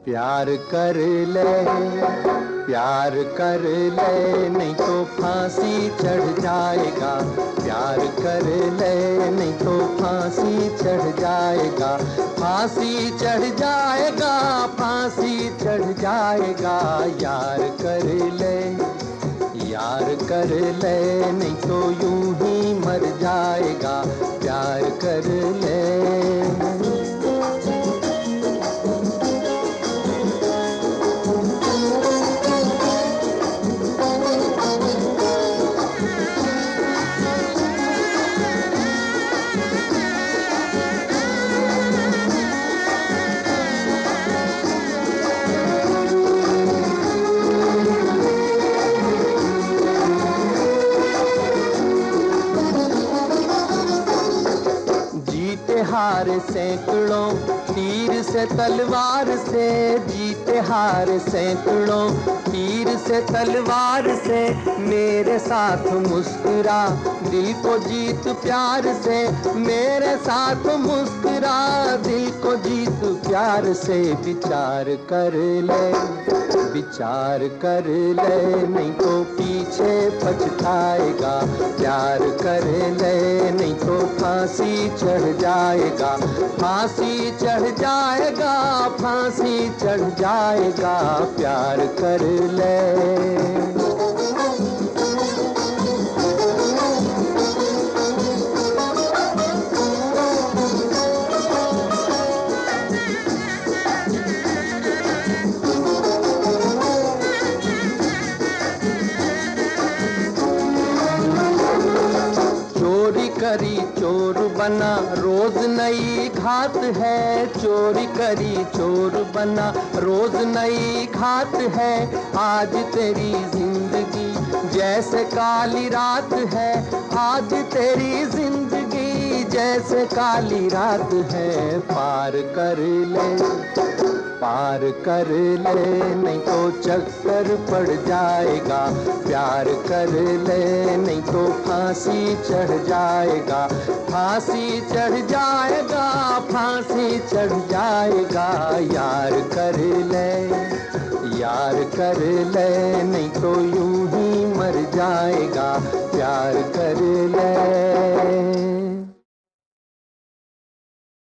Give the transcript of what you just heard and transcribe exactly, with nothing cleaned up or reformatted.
प्यार कर ले, प्यार कर ले, नहीं तो फांसी चढ़ जाएगा। प्यार कर ले, नहीं तो फांसी चढ़ जाएगा। फांसी चढ़ जाएगा, फांसी चढ़ जाएगा। यार कर ले, यार कर ले, नहीं तो यूं ही मर जाएगा। प्यार कर ले। जीते हार सैकड़ों तीर से तलवार से, जीते हार सैकड़ों तीर से तलवार से। मेरे साथ मुस्कुरा दिल को जीत प्यार से, मेरे साथ मुस्कुरा दिल को जीत प्यार से। विचार कर ले, विचार कर ले, नहीं तो पीछे पछताएगा। प्यार कर ले, नहीं तो फांसी चढ़ जाएगा। फांसी चढ़ जाएगा, फांसी चढ़ जाएगा। प्यार कर ले। चोरी करी चोर बना रोज नई घात है। चोरी करी चोर बना रोज नई घात है। आज तेरी जिंदगी जैसे काली रात है। आज तेरी जिंदगी जैसे काली रात है। पार कर ले, पार कर ले, नहीं तो चक्कर पड़ जाएगा। प्यार कर ले, नहीं तो फांसी चढ़ जाएगा। फांसी चढ़ जाएगा, फांसी चढ़ जाएगा। यार कर ले, यार कर ले, नहीं तो यूं ही मर जाएगा। प्यार कर ले।